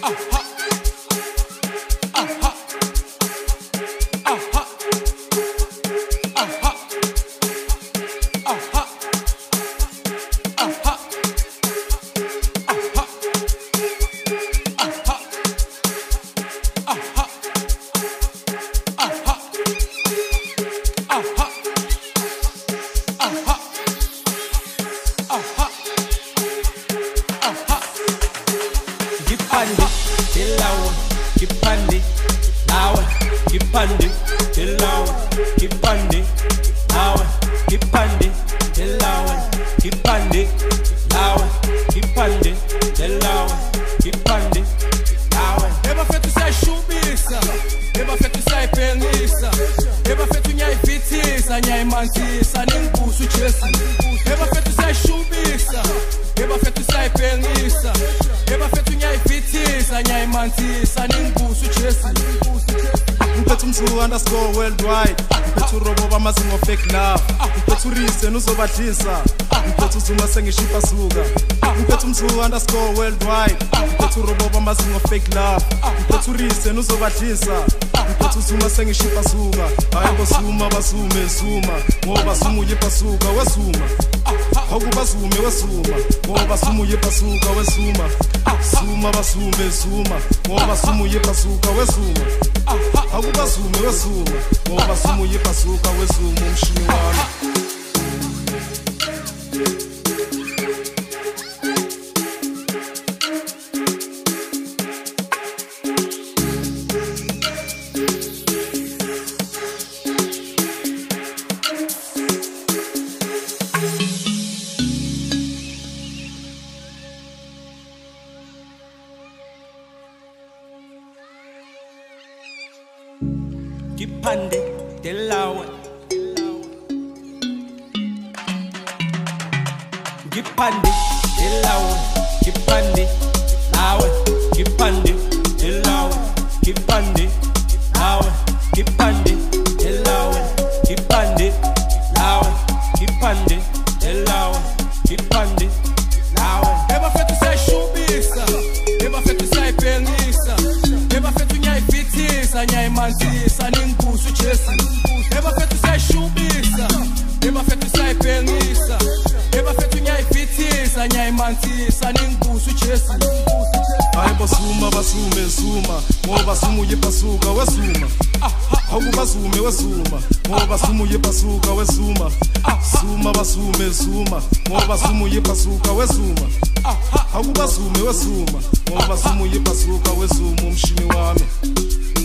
Worldwide, mpethu robo bamazingo fake love, mpethu reason uzobadlisa, mpethu zuma sengishipa suka, mpethu _worldwide, mpethu robo bamazingo fake love, mpethu reason uzobadlisa, mpethu zuma sengishipa suka, hayi bosuma basume zuma, ngoba sumu yepasuka wesuma, awubazume wesuma, ngoba sumu yepasuka wesuma, suma basume zuma, ngoba sumu yepasuka wesuma. Awubazume wesuma, ngoba sumu yepasuka wesuma umshini wami. Kipande delawe, kipande delawe, kipande lawe, kipande delawe, kipande lawe, kipande delawe, kipande lawe, kipande delawe, kipande lawe. Eba fetu sai shubisa, eba fetu sai pengisa, eba fetu nyai fitisa, nyai manzisa, ningusu chesi. Eba fetu sai shubisa, eba fetu sai pengisa, eba fetu nyai fitisa, nyai manzisa, ningusu chesi. Hayi bosuma basume zuma, ngoba sumu yepasuka wesuma. Awubazume wesuma, ngoba sumu yepasuka wesuma. Suma basume zuma, ngoba sumu yepasuka wesuma. Awubazume wesuma, ngoba sumu yepasuka wesuma umshini wami.